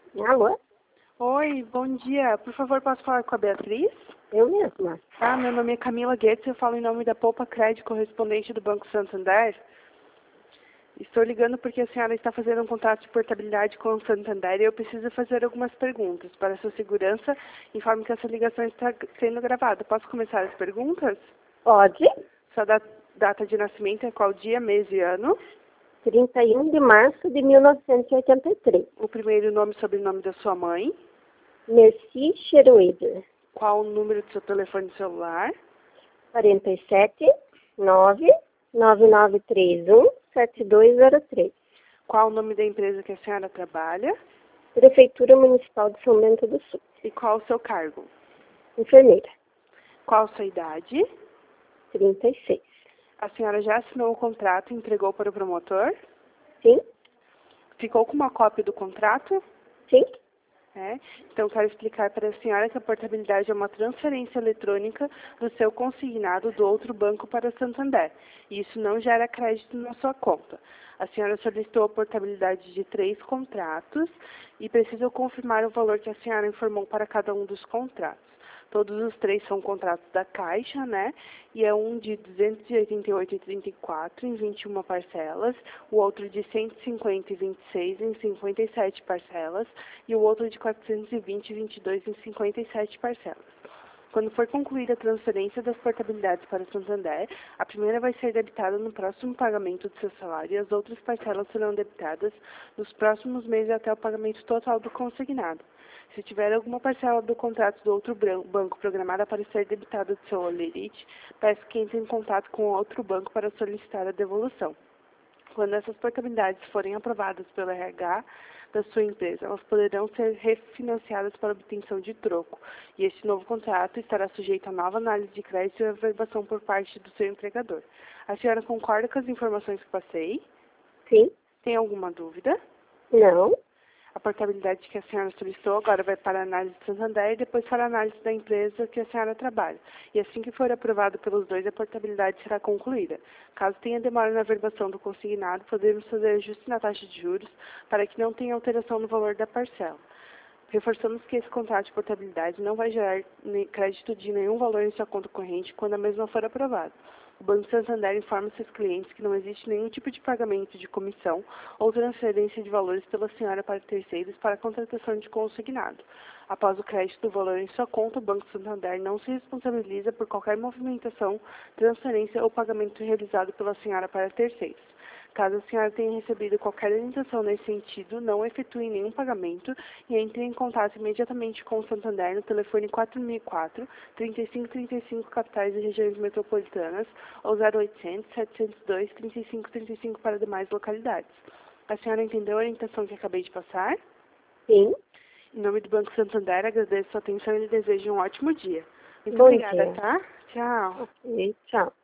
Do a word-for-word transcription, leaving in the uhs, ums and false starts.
Alô? Oi, bom dia. Por favor, posso falar com a Beatriz? Eu mesma. Ah, meu nome é Camila Guedes, eu falo em nome da Poupa Crédito, correspondente do Banco Santander. Estou ligando porque a senhora está fazendo um contrato de portabilidade com o Santander e eu preciso fazer algumas perguntas. Para sua segurança, informo que essa ligação está sendo gravada. Posso começar as perguntas? Pode. Sua da- data de nascimento é qual dia, mês e ano? trinta e um de março de mil novecentos e oitenta e três. O primeiro nome e sobrenome da sua mãe? Merci Scheroeder. Qual o número do seu telefone celular? quarenta e sete, nove, nove nove três um, sete dois zero três. Qual o nome da empresa que a senhora trabalha? Prefeitura Municipal de São Bento do Sul. E qual o seu cargo? Enfermeira. Qual a sua idade? trinta e seis. A senhora já assinou o contrato e entregou para o promotor? Sim? Ficou com uma cópia do contrato? Sim? É. Então, quero explicar para a senhora que a portabilidade é uma transferência eletrônica do seu consignado do outro banco para o Santander. E isso não gera crédito na sua conta. A senhora solicitou a portabilidade de três contratos e precisa confirmar o valor que a senhora informou para cada um dos contratos. Todos os três são contratos da Caixa, né? E é um de duzentos e oitenta e oito vírgula trinta e quatro em vinte e uma parcelas, o outro de cento e cinquenta vírgula vinte e seis em cinquenta e sete parcelas e o outro de quatrocentos e vinte vírgula vinte e dois em cinquenta e sete parcelas. Quando for concluída a transferência das portabilidades para o Santander, a primeira vai ser debitada no próximo pagamento do seu salário e as outras parcelas serão debitadas nos próximos meses até o pagamento total do consignado. Se tiver alguma parcela do contrato do outro banco programada para ser debitada do seu holerite, peço que entre em contato com o outro banco para solicitar a devolução. Quando essas portabilidades forem aprovadas pelo R H da sua empresa, elas poderão ser refinanciadas para obtenção de troco, e este novo contrato estará sujeito a nova análise de crédito e averbação por parte do seu empregador. A senhora concorda com as informações que passei? Sim? Tem alguma dúvida? Não? A portabilidade que a senhora solicitou agora vai para a análise do Santander e depois para a análise da empresa que a senhora trabalha. E assim que for aprovado pelos dois, a portabilidade será concluída. Caso tenha demora na averbação do consignado, podemos fazer ajuste na taxa de juros para que não tenha alteração no valor da parcela. Reforçamos que esse contrato de portabilidade não vai gerar crédito de nenhum valor em sua conta corrente quando a mesma for aprovada. O Banco Santander informa seus clientes que não existe nenhum tipo de pagamento de comissão ou transferência de valores pela senhora para terceiros para a contratação de consignado. Após o crédito do valor em sua conta, o Banco Santander não se responsabiliza por qualquer movimentação, transferência ou pagamento realizado pela senhora para terceiros. Caso a senhora tenha recebido qualquer orientação nesse sentido, não efetue nenhum pagamento e entre em contato imediatamente com o Santander no telefone quatro mil e quatro, trinta e cinco trinta e cinco capitais e regiões metropolitanas ou zero oitocentos, setecentos e dois, trinta e cinco trinta e cinco para demais localidades. A senhora entendeu a orientação que acabei de passar? Sim? Em nome do Banco Santander, agradeço a sua atenção e lhe desejo um ótimo dia. Muito Bom obrigada, dia. tá? Tchau. Ok, tchau.